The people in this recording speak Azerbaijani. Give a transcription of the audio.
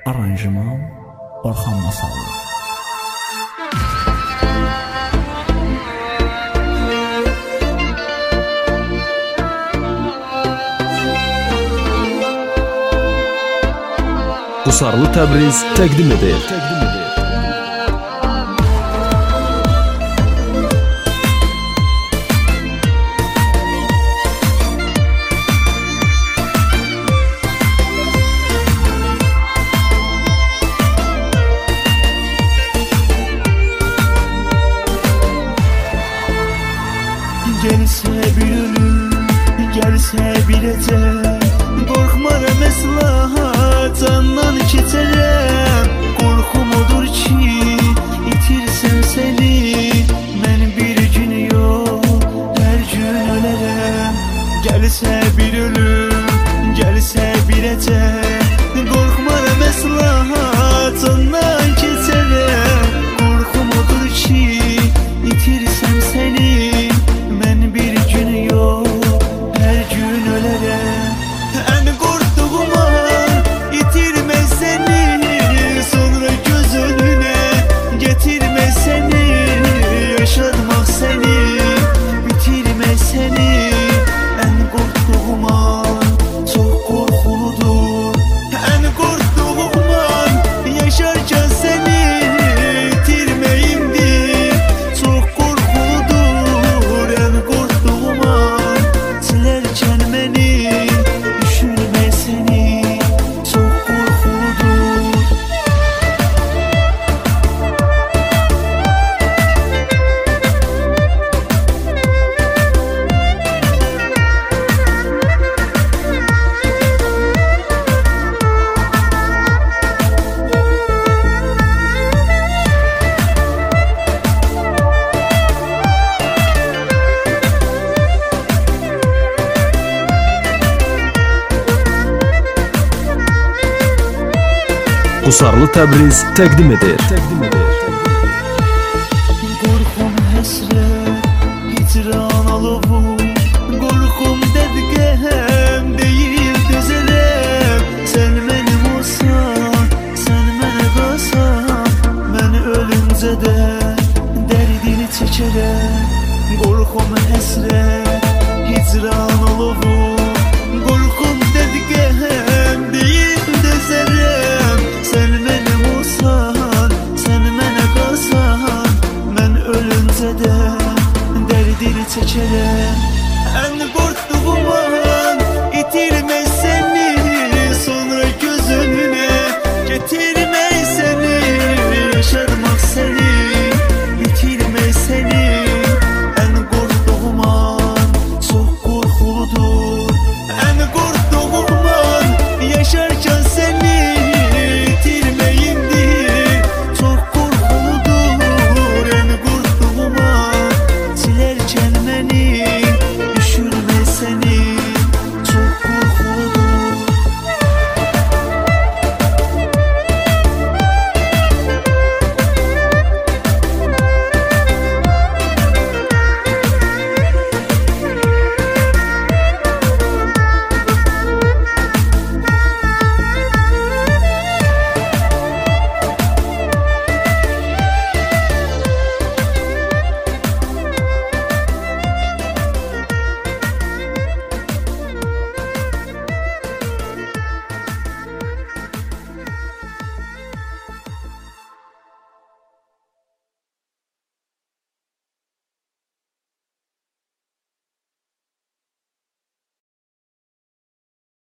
Aranjman Orxan Masallı. Qusarlı Təbriz təqdim edir. Gəlsə bir ölüm, gəlsə bir əcəl, qorxmaram əsla, candan keçərəm. Qorxum odur ki, itirsəm səni, mən bir gün yox, hər gün ölərəm. Gəlsə bir ölüm, gəlsə bir əcəl, qorxmaram əsla, candan keçərəm. Qorxum odur ki, itirsəm səni, mən bir gün yox, hər gün ölərəm. Ən qorxduğum an itirmək səni, sonra göz önünə getirmək səni, yaşatmaq səni, bitirmək səni. Ən qorxduğum an çox qorxuludur. Ən qorxduğum an yaşarkən səni itirməyimdir. Çox qorxuludur. Ən qorxduğum an silərkən məni, düşürmək səni, çox qorxuludur. Qusarlı Təbriz təqdim edir. Qorxum həsrət, hicran alovu, qorxum dəbqəm deyil dözərəm. Sən mənim olsan, sən mənə qalsan, mən ölüncə də dərdini çəkərəm. Qorxum həsrət, hicran